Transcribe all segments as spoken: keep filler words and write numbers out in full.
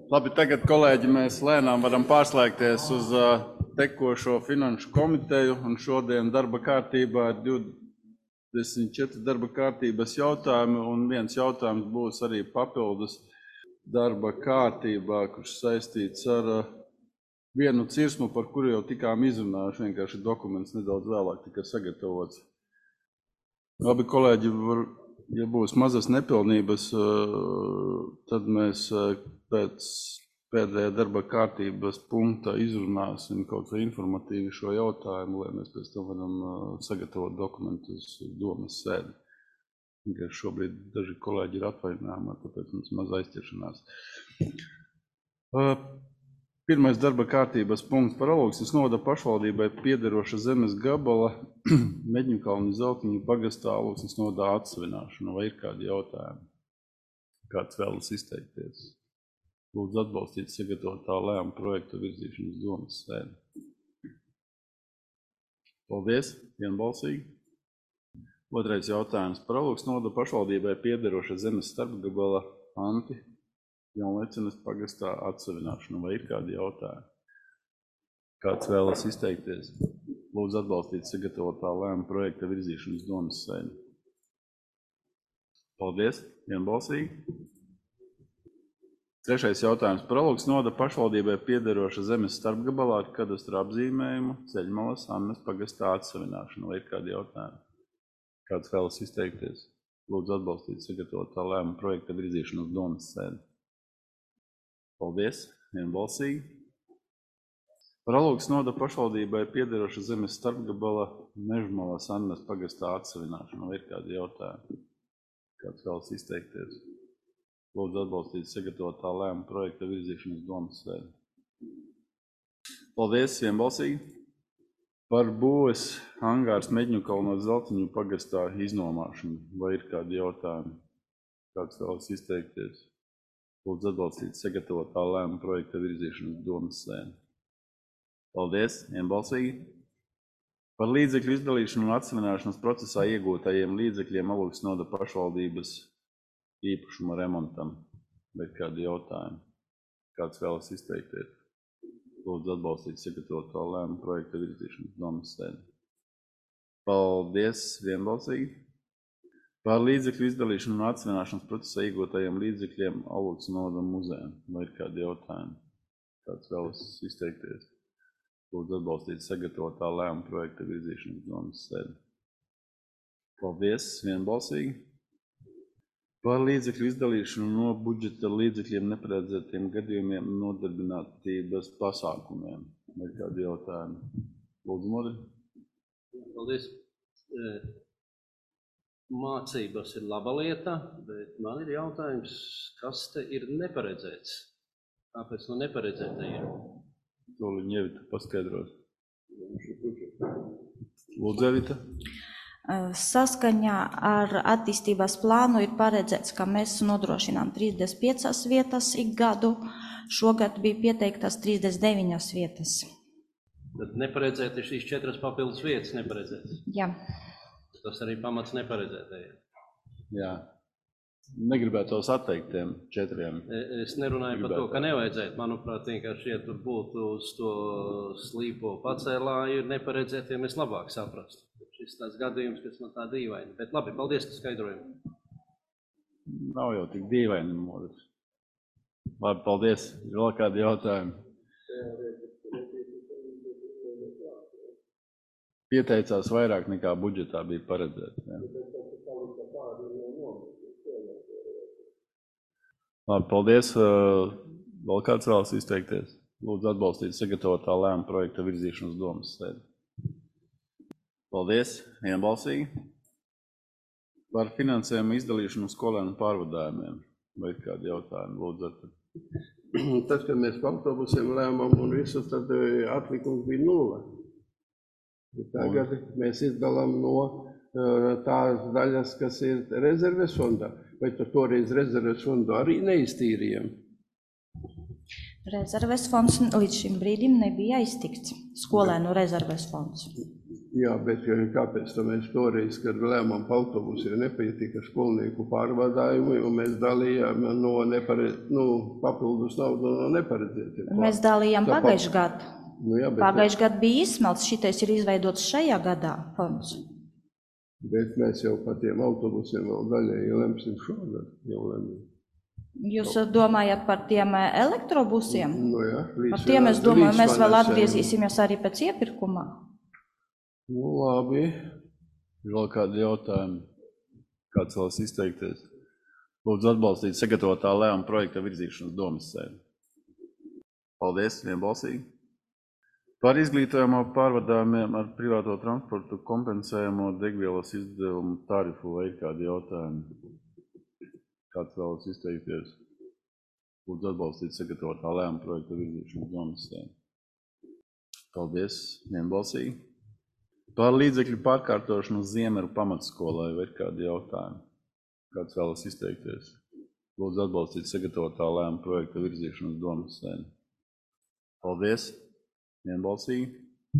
Labi, tagad, kolēģi, mēs lēnām varam pārslēgties uz uh, tekošo finanšu komiteju, un šodien darba kārtībā ir divdesmit četri darba kārtības jautājumi, un viens jautājums būs arī papildus darba kārtībā, kurš saistīts ar uh, vienu cirsmu, par kuru jau tikām izrunājuši, vienkārši dokuments nedaudz vēlāk tika sagatavots. Labi, kolēģi, var, ja būs mazas nepilnības, tad mēs pēc pēdējā darba kārtības punkta izrunāsim kaut vai informatīvi šo jautājumu, lai mēs pēc tam varam sagatavot dokumentus domas sēdi. Vienkārši šobrīd daži kolēģi ir atvaļinājumā, tāpēc mums maz aizķeršanās. Pirmais darba kārtības punkts par Alūksnes novada pašvaldībai piederoša zemes gabala Meģņukalnu Zeltiņu pagastā Alūksnes novadā atsavināšanu. Vai ir kādi jautājumi? Kāds vēlas izteikties? Lūdzu atbalstīt sagatavotā lēmuma projektu virzīšanas domas sēdi. Paldies, vienbalsīgi. Otrais jautājums par Alūksnes novada pašvaldībai piederoša zemes starpgabala Anti Jaunlecenes pagastā atsavināšanu. Vai ir kādi jautājumi? Kāds vēlas izteikties? Lūdzu atbalstīt sagatavotā lēmuma projekta virzīšanas domas sēdi. Paldies, vienbalsīgi. Trešais jautājums par Alūksnes novada pašvaldībai piederoša zemes starpgabalā ar kadastra apzīmējumu Ceļmalas Annas pagastā atsavināšanu. Vai ir kādi jautājumi? Kāds vēlas izteikties? Lūdzu atbalstīt sagatavotā lēmuma projekta virzīšanas domas sēdi. Paldies, vienbalsīgi. Par Alūksnes novada pašvaldībai piederoša zemes starpgabala Mežmalas Annas pagastā atsavināšanu. Vai ir kādi jautājumi? Kāds vēlas izteikties? Lūdzu atbalstīt sagatavotā lēmuma projekta virzīšanas domas sēdi. Paldies, vienbalsīgi. Par būves angārs Meģņukalnos Zeltiņu pagastā iznomāšanu. Vai ir kādi jautājumi? Kāds vēlas izteikties? Lūdzu atbalstīt sagatavotā lēmuma projekta virzīšanas domas sēdi. Paldies, vienbalsīgi. Par līdzekļu izdalīšanu un atsavināšanas procesā iegūtajiem līdzekļiem Alūksnes novada pašvaldības īpašuma remontam. Vai ir kādi jautājumi? Kāds vēlas izteikties? Lūdzu atbalstīt sagatavotā lēmuma projekta virzīšanas domas sēdi. Paldies, vienbalsīgi. Par līdzekļu izdalīšanu un atsavināšanas procesā iegūtajiem līdzekļiem Alūksnes novada muzejam. Vai ir kādi jautājumi? Kāds vēlas izteikties? Lūdzu atbalstīt sagatavotā lēmuma projekta virzīšanas domas sēdi. Paldies, vienbalsīgi. Par līdzekļu izdalīšanu no budžeta līdzekļiem neparedzētiem gadījumiem nodarbinātības pasākumiem. Vai ir kādi jautājumi? Lūdzu, Modri. Paldies. Mācības ir laba lieta, bet man ir jautājums, kas te ir neparedzēts? Kāpēc no neparedzētajiem? Toliņ Evita paskaidros. Lūdzu, Evita. Saskaņā ar attīstības plānu ir paredzēts, ka mēs nodrošinām trīsdesmit piecas vietas ik gadu. Šogad bija pieteiktas trīsdesmit deviņas vietas. Tad neparedzēt ir šīs četras papildus vietas neparedzētas? Jā. Tas arī pamats neparedzētajiem. Jā. Negribētu tos atteikt tiem četriem. Es nerunāju par to, ka nevajadzētu. Manuprāt, vienkārši, ja tur būtu uz to slīpo pacēlāju neparedzētiem, es labāk saprastu. Šis tāds gadījums, kas man tā dīvaini. Bet labi, paldies, ka skaidrojumu. Nav jau tik dīvaini, Modris. Labi, paldies. Ir vēl kādi jautājumi? Pieteicās vairāk nekā budžetā bija paredzēts. Ja. Labi, paldies. Vēl kāds vēlas izteikties? Lūdzu atbalstīt sagatavotā lēmuma projekta virzīšanas domas sēdi. Paldies, vienbalsīgi. Par finansējumu izdalīšanu skolēnu pārvadājumiem. Vai ir kādi jautājumi? Lūdzu, ar Tad, kad mēs par autobusiem lēmām un visu, tad atlikums bija nulle. Tagad mēs izdalām no tās daļas, kas ir rezerves fondā. Vai tu toreiz rezerves fondu arī neiztīrījām? Rezerves fonds līdz šim brīdim nebija aiztikts. Skolēnu rezerves fonds. Jā, bet kāpēc tā mēs toreiz, kad lēmām pa autobusiem, nepietika skolnieku pārvadājumi, un mēs dalījām no nepare, nu, papildus naudu no neparedzētiem. Mēs dalījām Tā pagājušajā gadā. Nu, jā, bet, Pagājušajā gadā bija izsmelts, šitais ir izveidots šajā gadā fonds. bet mēs jau pa tiem autobusiem vēl daļēji lemsim šogad. Jau lemsim. Jūs domājat par tiem elektrobusiem? Nu, jā, Par tiem es domāju, mēs vēl līdzfinansējumu. atgriezīsimies arī pēc iepirkumā. Nu, labi. Ir vēl kādi jautājumi, kāds vēlas izteikties. Lūdzu atbalstīt sagatavotā lēmuma projekta virzīšanas domas sēdi. Paldies, vienbalsīgi. Par izglītojumu pārvadājumiem ar privāto transportu kompensējamo degvielas izdevumu tarifu vai ir kādi jautājumi? Kāds vēlas izteikties? Lūdzu atbalstīt sagatavotā lēmuma projekta virzīšanas domas sēdi. Paldies, vienbalsīgi. Par līdzekļu pārkārtošanu Ziemeru pamatskolai vai ir kādi jautājumi? Kāds vēlas izteikties? Lūdzu atbalstīt sagatavotā lēmuma projekta virzīšanas domas sēdi. Paldies, vienbalsīgi.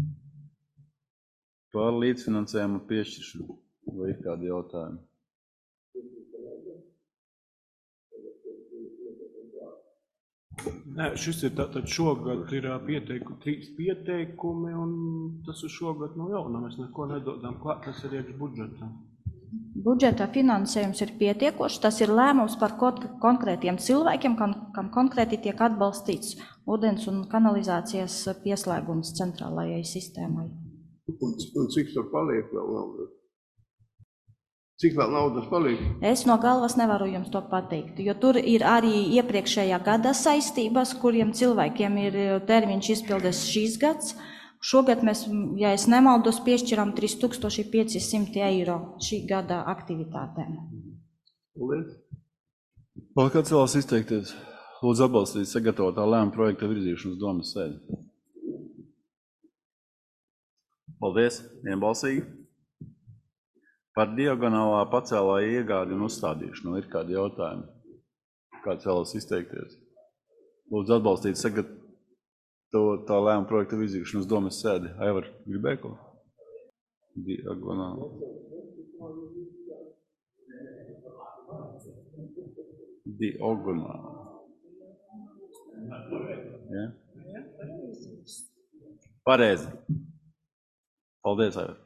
Par līdzfinansējumu piešķiršanu vai ir kādi jautājumi? Nē, šis ir tātad šogad ir pieteiku, trīs pieteikumi, un tas ir šogad no jauna. Mēs neko nedodam klāt, tas ir iekš budžetā. Budžeta finansējums ir pietiekošs, tas ir lēmums par konkrētiem cilvēkiem, kam, kam konkrēti tiek atbalstīts ūdens un kanalizācijas pieslēgums centrālajai sistēmai. Un, un cik tur paliek vēl naudas? Cik vēl naudas paliek? Es no galvas nevaru jums to pateikt, jo tur ir arī iepriekšējā gada saistības, kuriem cilvēkiem ir termiņš izpildes šīs gads. Šogad mēs, ja es nemaldos, piešķiram trīs tūkstoši pieci simti eiro šī gada aktivitātēm. Paldies. Vēl kāds vēlas izteikties? Lūdzu atbalstīt sagatavotā lēmuma projekta virzīšanas domas sēdi. Paldies, vienbalsīgi. Par diagonālā pacēlā iegādi un uzstādīšanu ir kādi jautājumi? Kāds vēlas izteikties? Lūdzu atbalstīt sagatavotā lēmuma projekta virzīšanas domas sēdi. Aivar, gribēji ko? Diagonālā. Diagonālā. Ja? Pareizi. Paldies, Aivar.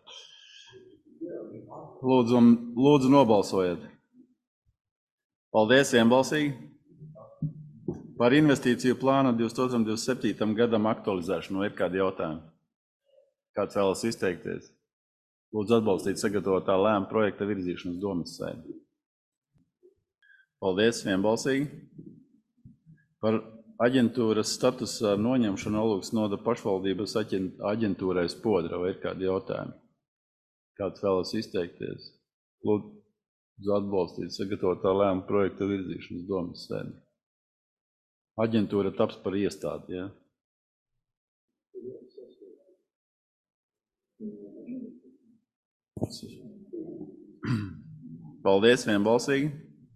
Lūdzu, lūdzu nobalsojiet. Paldies, vienbalsīgi. Par investīciju plānu divtūkstoš divdesmit septītajam gadam aktualizēšanu ir kādi jautājumi? Kāds vēlas izteikties? Lūdzu atbalstīt sagatavotā lēmuma projekta virzīšanas domas sēdi. Paldies, vienbalsīgi. Par aģentūras statusa noņemšanu Alūksnes novada pašvaldības aģentūrai Spodra vai ir kādi jautājumi? Kāds vēlas izteikties? Lūdzu atbalstīt sagatavotā lēmuma projekta virzīšanas domas sēdi. Aģentūra taps par iestādi, ja? Paldies, vienbalsīgi.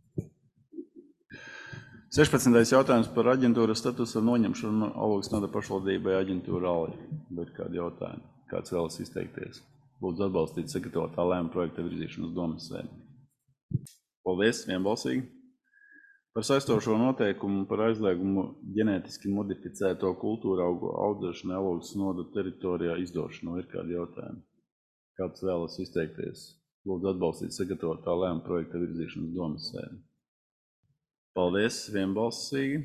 sešpadsmitais jautājums par aģentūras statusa noņemšanu Alūksnes novada pašvaldībai aģentūra Alja. Bet kādi jautājumi? Kāds vēlas izteikties? Lūdzu atbalstīt sagatavotā lēmuma projekta virzīšanas domas sēdi. Paldies, vienbalsīgi. Par saistošo noteikumu par aizliegumu ģenētiski modificēto kultūra augu audzēšanu Alūksnes novada teritorijā izdošanu ir kādi jautājumi? Kāds vēlas izteikties? Lūdzu atbalstīt sagatavotā lēmuma projekta virzīšanas domas sēdi. Paldies, vienbalsīgi.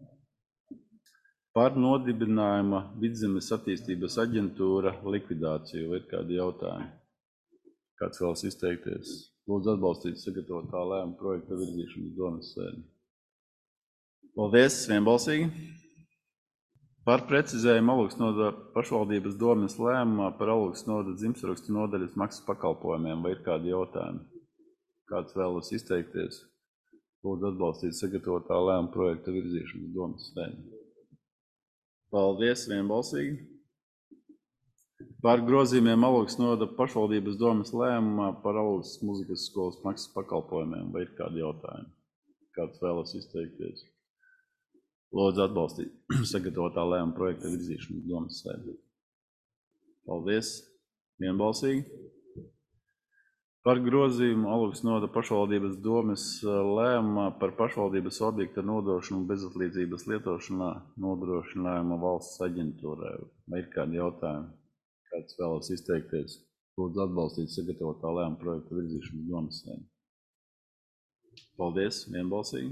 Par nodibinājuma Vidzemes attīstības aģentūra likvidāciju ir kādi jautājumi? Kāds vēlas izteikties? Lūdzu atbalstīt sagatavotā lēmuma projekta virzīšanas domas sēdi. Paldies, vienbalsīgi. Par precizējumu Alūksnes novada pašvaldības domes lēmumā par Alūksnes novada dzimstrakstu nodaļas maksas pakalpojumiem vai ir kādi jautājumi? Kāds vēlas izteikties? Lūdzu atbalstīt sagatavotā lēmuma projekta virzīšanas domas sēdi. Paldies, vienbalsīgi. Par grozījumiem Alūksnes novada pašvaldības domes lēmumā par Alūksnes muzikas skolas maksas pakalpojumiem vai ir kādi jautājumi? Kāds vēlas izteikties? Lūdzu atbalstīt sagatavotā lēmuma projekta virzīšanas domas sēdi. Paldies, Vienbalsīgi. Par grozījumu Alugas novada pašvaldības domes lēmumā par pašvaldības objekta nodošanu bezatlīdzības lietošanā nodrošinājumu valsts aģentūrai. Vai ir kādi jautājumi? Kāds vēlas izteikties? Lūdzu atbalstīt sagatavotā lēmuma projekta virzīšanas domes sēdi. Paldies, vienbalsīgi.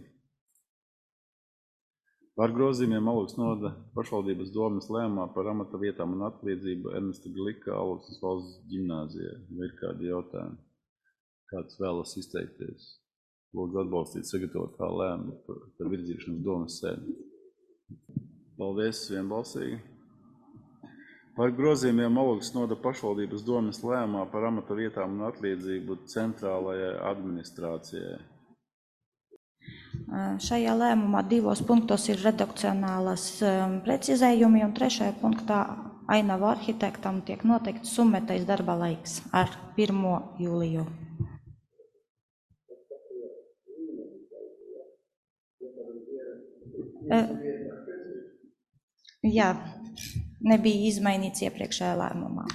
Par grozījumiem Alugas novada pašvaldības domes lēmumā par amata vietām un atlīdzību Ernesta Glika Alugas valsts ģimnāzijai. Vai ir kādi jautājumi? Kāds vēlas izteikties? Lūdzu atbalstīt sagatavotā lēmuma par virzīšanas domes sēdi. Paldies, vienbalsīgi. Par grozījumiem Alugas novada pašvaldības domes lēmumā par amata vietām un atlīdzību centrālajai administrācijai. Šajā lēmumā divos punktos ir redakcionālas precizējumi, un trešajā punktā Ainavu arhitektam tiek noteikts summetais darba laiks ar pirmo jūliju. Jā, nebija izmainīts iepriekšējā lēmumā.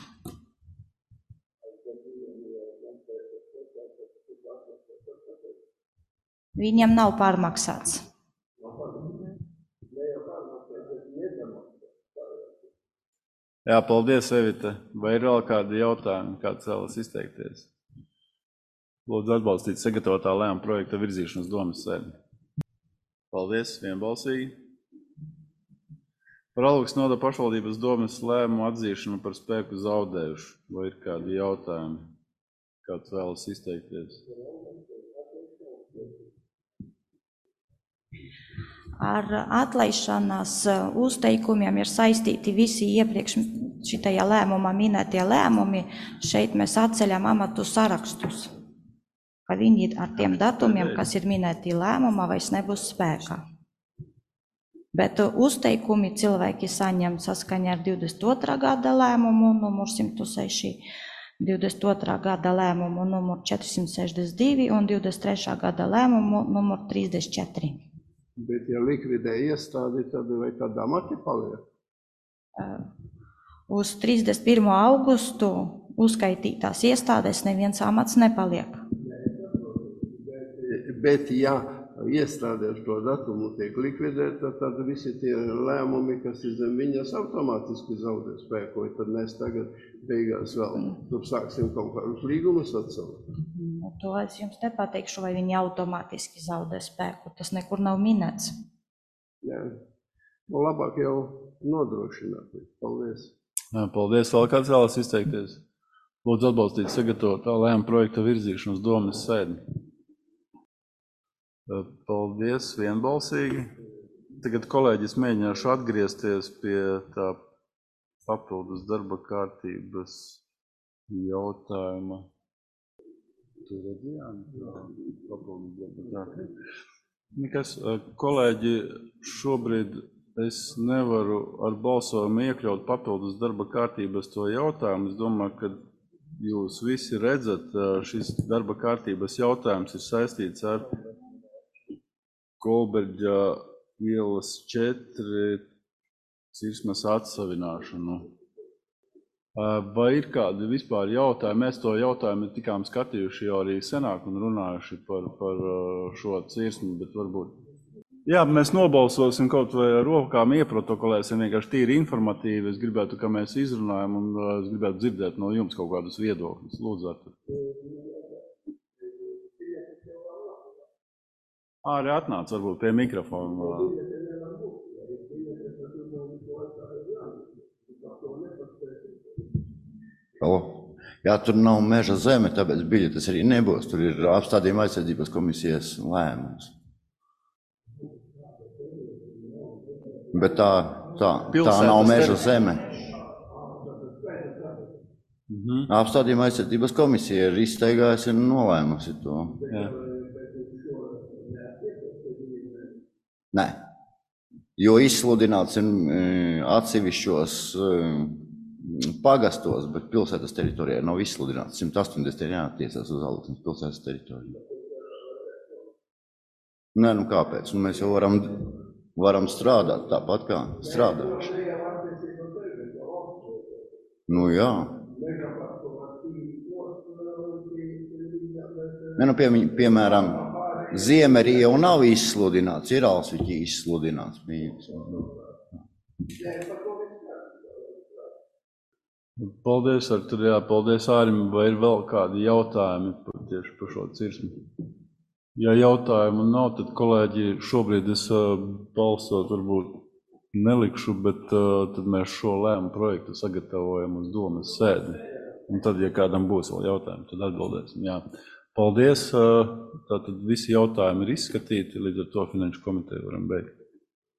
Viņam nav pārmaksāts. Jā, paldies, Evita. Vai ir vēl kādi jautājumi, kāds vēlas izteikties? Lūdzu atbalstīt sagatavotā lēmuma projekta virzīšanas domes sēdi. Paldies, vienbalsīgi. Par Alugas novada pašvaldības domes lēmumu atzīšanu par spēku zaudējušu. Vai ir kādi jautājumi, kāds vēlas izteikties? Ar atlaišanās uzteikumiem ir saistīti visi iepriekš šitajā lēmumā minētie lēmumi. Šeit mēs atceļam amatu sarakstus, ka viņi ar tiem datumiem, kas ir minēti lēmumā, vairs nebūs spēkā. Bet uzteikumi cilvēki saņem saskaņā ar divdesmit otrā gada lēmumu numur simt seši, divdesmit otrā gada lēmumu numur četrsimt sešdesmit divi un divdesmit trešā gada lēmumu numur trīsdesmit četri. Bet, ja likvidē iestādi, tad vai tad amati paliek? Uz trīsdesmit pirmo augustu uzskaitītās iestādēs neviens amats nepaliek. Bet, ja iestādē uz to datumu tiek likvidēta, tad visi tie lēmumi, kas ir zem viņas, automātiski zaudē spēku. Tad mēs tagad beigās vēl tur sāksim kaut kādus līgumus atcelt. To es jums nepateikšu, vai viņi automātiski zaudē spēku. Tas nekur nav minēts. Jā. Nu, labāk jau nodrošināt. Paldies. Jā, paldies. Vēl kāds vēlas izteikties? Lūdzu atbalstīt sagatavotā lēmuma projekta virzīšanas domes sēdi. Paldies, vienbalsīgi. Tagad, kolēģis, mēģināšu atgriezties pie tā papildus darba kārtības jautājuma. Tu redzējām? Papildus darba kārtība. Nekas, kolēģi, šobrīd es nevaru ar balsojumu iekļaut papildus darba kārtības to jautājumu. Es domāju, ka jūs visi redzat, šis darba kārtības jautājums ir saistīts ar Kolberģa ielas četri Cirsmas atsavināšanu. Vai ir kādi vispār jautājumi? Mēs to jautājumu tikām skatījuši jau arī senāk un runājuši par, par šo Cirsmu, bet varbūt... Jā, mēs nobalsosim kaut vai ar rokām ieprotokolēsim, vienkārši tīri informatīvi. Es gribētu, ka mēs izrunājam un es gribētu dzirdēt no jums kaut kādus viedokļus. Lūdzu, Artur. Arī atnāc varbūt pie mikrofona. O, jā, tur nav meža zeme, tāpēc biļetes arī nebūs. Tur ir apstādījuma aizsardzības komisijas lēmums. Bet tā, tā, tā nav meža zeme. Mhm. Apstādījuma aizsardzības komisija ir izteigājusi un nolēmusi to. Jā. Nē, jo izsludināts ir atsevišķos pagastos, bet pilsētas teritorijā nav izsludināts. simt astoņdesmit ir jātiesās uz Alūksnes pilsētas teritoriju. Nē, nu kāpēc? Nu, mēs jau varam, varam strādāt tāpat kā strādājuši. Nu jā. Ne, nu, pie, piemēram, Ziemeļiela nav izsludināts, ir Alsviķi izsludināts. Paldies, Artur, jā, paldies Ārim, vai ir vēl kādi jautājumi tieši par šo cirsmu? Ja jautājumu nav, tad kolēģi šobrīd es balsot varbūt nelikšu, bet tad mēs šo lēmu projektu sagatavojam uz domas sēdi. Un tad, ja kādam būs vēl jautājumi, tad atbildēsim. Jā. Paldies, tātad visi jautājumi ir izskatīti, līdz ar to finanšu komiteju varam beigt.